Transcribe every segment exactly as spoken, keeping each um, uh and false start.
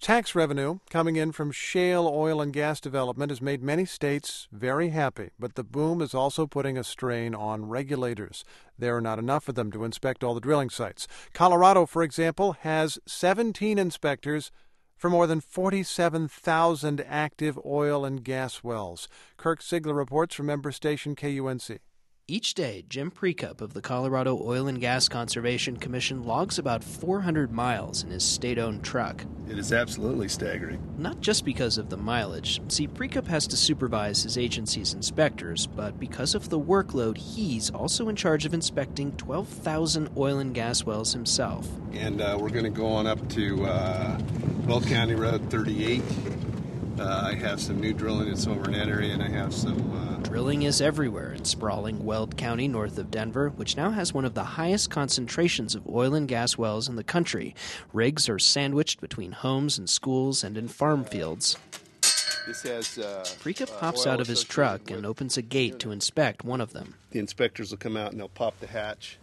Tax revenue coming in from shale oil and gas development has made many states very happy, but the boom is also putting a strain on regulators. There are not enough of them to inspect all the drilling sites. Colorado, for example, has seventeen inspectors for more than forty-seven thousand active oil and gas wells. Kirk Sigler reports from member station K U N C. Each day, Jim Precup of the Colorado Oil and Gas Conservation Commission logs about four hundred miles in his state-owned truck. It is absolutely staggering. Not just because of the mileage. See, Precup has to supervise his agency's inspectors, but because of the workload, he's also in charge of inspecting twelve thousand oil and gas wells himself. And uh, we're going to go on up to uh, Weld County Road thirty-eight. Uh, I have some new drilling in some of our net area, and I have some... Uh... Drilling is everywhere in sprawling Weld County north of Denver, which now has one of the highest concentrations of oil and gas wells in the country. Rigs are sandwiched between homes and schools and in farm fields. This has... Uh, Precup uh, hops out of his truck and opens a gate to inspect one of them. The inspectors will come out and they'll pop the hatch.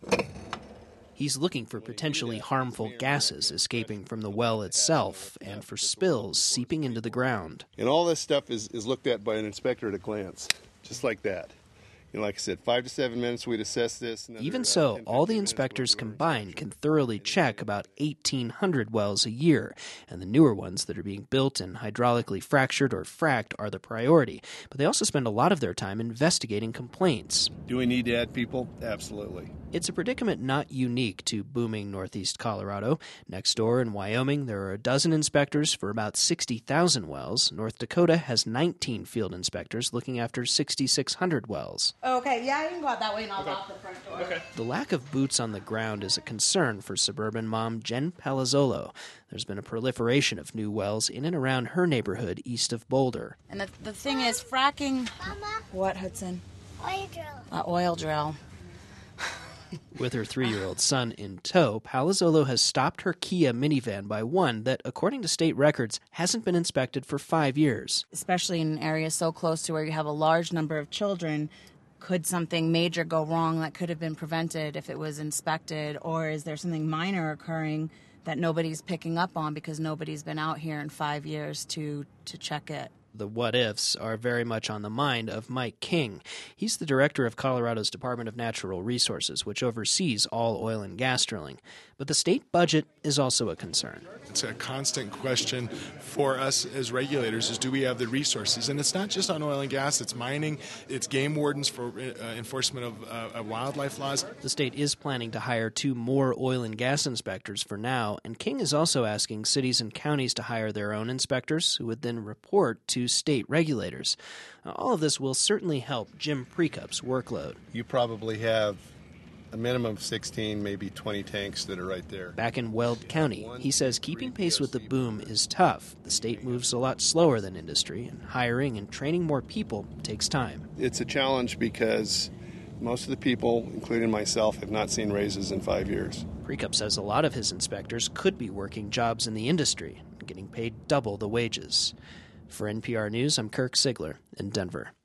He's looking for potentially harmful gases escaping from the well itself and for spills seeping into the ground. And all this stuff is, is looked at by an inspector at a glance, just like that. You know, like I said, five to seven minutes we'd assess this. Another, Even so, uh, all the inspectors combined can thoroughly check about eighteen hundred wells a year, and the newer ones that are being built and hydraulically fractured or fracked are the priority. But they also spend a lot of their time investigating complaints. Do we need to add people? Absolutely. It's a predicament not unique to booming northeast Colorado. Next door in Wyoming, there are a dozen inspectors for about sixty thousand wells. North Dakota has nineteen field inspectors looking after sixty-six hundred wells. Okay, yeah, you can go out that way and I'll okay. lock the front door. Okay. The lack of boots on the ground is a concern for suburban mom Jen Palazzolo. There's been a proliferation of new wells in and around her neighborhood east of Boulder. And the, the thing is, fracking... Mama? What, Hudson? Oil drill. Uh, oil drill. With her three-year-old son in tow, Palazzolo has stopped her Kia minivan by one that, according to state records, hasn't been inspected for five years. Especially in areas so close to where you have a large number of children, could something major go wrong that could have been prevented if it was inspected, or is there something minor occurring that nobody's picking up on because nobody's been out here in five years to, to check it? The what-ifs are very much on the mind of Mike King. He's the director of Colorado's Department of Natural Resources, which oversees all oil and gas drilling. But the state budget is also a concern. It's a constant question for us as regulators is do we have the resources? And it's not just on oil and gas, it's mining, it's game wardens for uh, enforcement of, uh, of wildlife laws. The state is planning to hire two more oil and gas inspectors for now, and King is also asking cities and counties to hire their own inspectors who would then report to state regulators. Now, all of this will certainly help Jim Precup's workload. You probably have a minimum of sixteen, maybe twenty tanks that are right there. Back in Weld County, he says keeping pace with the boom is tough. The state moves a lot slower than industry, and hiring and training more people takes time. It's a challenge because most of the people, including myself, have not seen raises in five years. Precup says a lot of his inspectors could be working jobs in the industry, getting paid double the wages. For N P R News, I'm Kirk Sigler in Denver.